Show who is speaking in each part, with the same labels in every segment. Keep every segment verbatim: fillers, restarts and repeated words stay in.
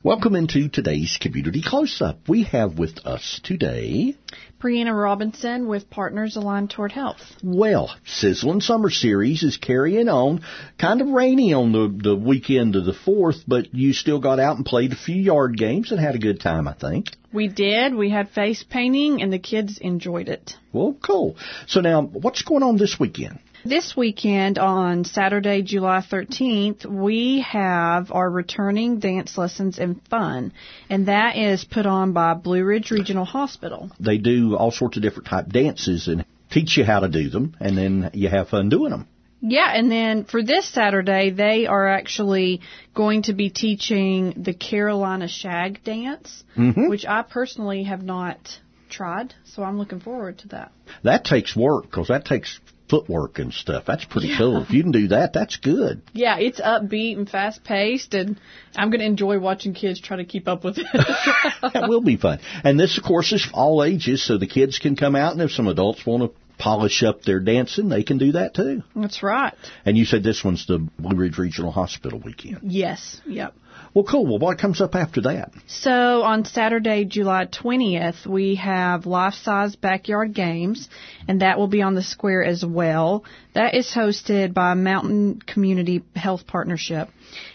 Speaker 1: Welcome into today's Community Close-Up. We have with us today
Speaker 2: Brianna Robinson with Partners Aligned Toward Health.
Speaker 1: Well, Sizzling Summer Series is carrying on. Kind of rainy on the, the weekend of the fourth, but you still got out and played a few yard games and had a good time, I think.
Speaker 2: We did. We had face painting, and the kids enjoyed it.
Speaker 1: Well, cool. So now, what's going on this weekend?
Speaker 2: This weekend, on Saturday, July thirteenth, we have our returning dance lessons and fun, and that is put on by Blue Ridge Regional Hospital.
Speaker 1: They do all sorts of different type dances and teach you how to do them, and then you have fun doing them.
Speaker 2: Yeah, and then for this Saturday, they are actually going to be teaching the Carolina Shag Dance, mm-hmm. which I personally have not tried, so I'm looking forward to that.
Speaker 1: That takes work, because that takes footwork and stuff. That's pretty yeah. cool. If you can do that, that's good.
Speaker 2: Yeah, it's upbeat and fast-paced, and I'm going to enjoy watching kids try to keep up with it.
Speaker 1: That will be fun. And this, of course, is all ages, so the kids can come out, and if some adults want to polish up their dancing, they can do that too.
Speaker 2: That's right.
Speaker 1: And you said this one's the Blue Ridge Regional Hospital weekend.
Speaker 2: Yes, yep.
Speaker 1: Well, cool. Well, what comes up after that?
Speaker 2: So on Saturday, July twentieth, we have life-size backyard games, and that will be on the square as well. That is hosted by Mountain Community Health Partnership.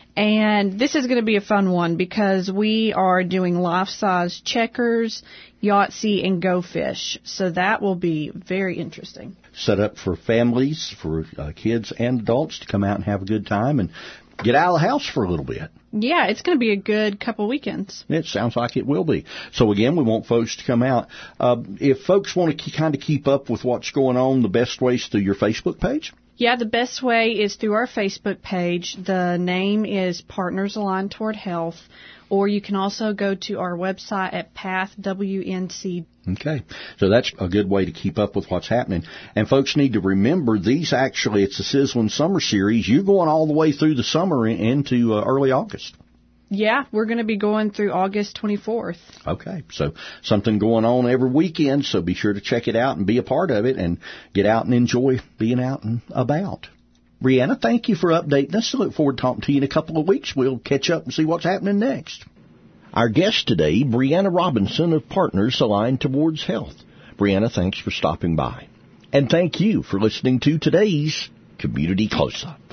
Speaker 2: And this is going to be a fun one because we are doing life-size checkers, Yahtzee, and Go Fish. So that will be very interesting.
Speaker 1: Set up for families, for uh, kids and adults to come out and have a good time and get out of the house for a little bit.
Speaker 2: Yeah, it's going to be a good couple weekends.
Speaker 1: It sounds like it will be. So, again, we want folks to come out. Uh, if folks want to kind of keep up with what's going on, the best way is through your Facebook page?
Speaker 2: Yeah, the best way is through our Facebook page. The name is Partners Aligned Toward Health, or you can also go to our website at Path W N C.
Speaker 1: Okay, so that's a good way to keep up with what's happening. And folks need to remember, these actually, it's the Sizzling Summer Series. You're going all the way through the summer into uh, early August.
Speaker 2: Yeah, we're going to be going through August twenty-fourth.
Speaker 1: Okay, so something going on every weekend, so be sure to check it out and be a part of it and get out and enjoy being out and about. Brianna, thank you for updating us. I look forward to talking to you in a couple of weeks. We'll catch up and see what's happening next. Our guest today, Brianna Robinson of Partners Aligned Towards Health. Brianna, thanks for stopping by. And thank you for listening to today's Community Close-Up.